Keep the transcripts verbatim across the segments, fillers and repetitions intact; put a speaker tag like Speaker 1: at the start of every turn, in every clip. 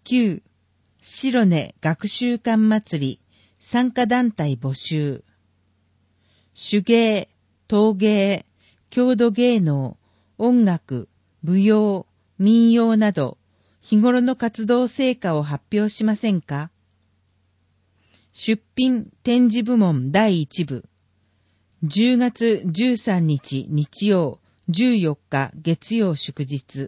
Speaker 1: きゅう、白根学習館祭り参加団体募集。手芸、陶芸、郷土芸能、音楽、舞踊、民謡など、日頃の活動成果を発表しませんか？出品展示部門だいいち部。じゅうがつじゅうさんにち日曜、じゅうよっか月曜祝日。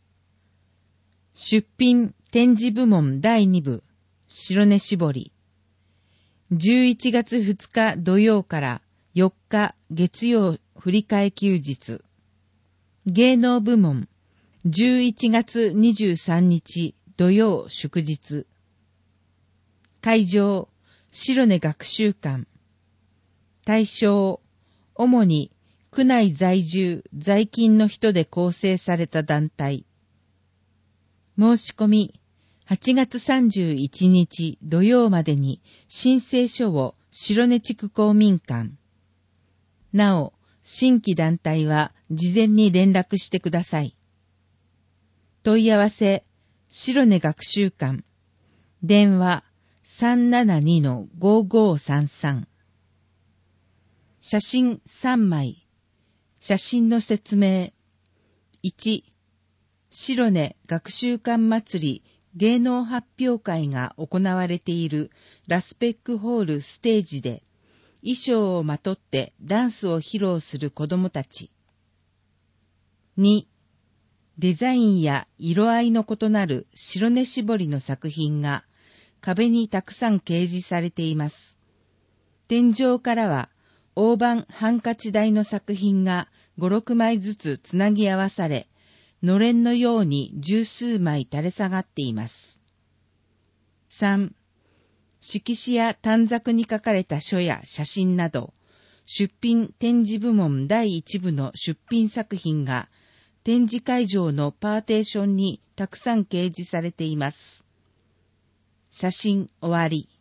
Speaker 1: 出品展示部門だいに部。白根絞り。じゅういちがつふつか土曜からよっか月曜振り替え休日。芸能部門じゅういちがつにじゅうさんにち土曜祝日。会場白根学習館。対象主に区内在住在勤の人で構成された団体。申し込みはちがつさんじゅういちにち土曜までに申請書を白根地区公民館。なお、新規団体は事前に連絡してください。問い合わせ、白根学習館。電話 さんななにのごごさんさん。写真さんまい。写真の説明。いち、白根学習館祭り芸能発表会が行われているラスペックホールステージで衣装をまとってダンスを披露する子どもたち。に、デザインや色合いの異なる白根絞りの作品が壁にたくさん掲示されています。天井からは大判ハンカチ台の作品がご、ろくまいずつつなぎ合わされ、のれんのように十数枚垂れ下がっています。さん、色紙や短冊に書かれた書や写真など、出品展示部門だいいち部の出品作品が展示会場のパーテーションにたくさん掲示されています。写真終わり。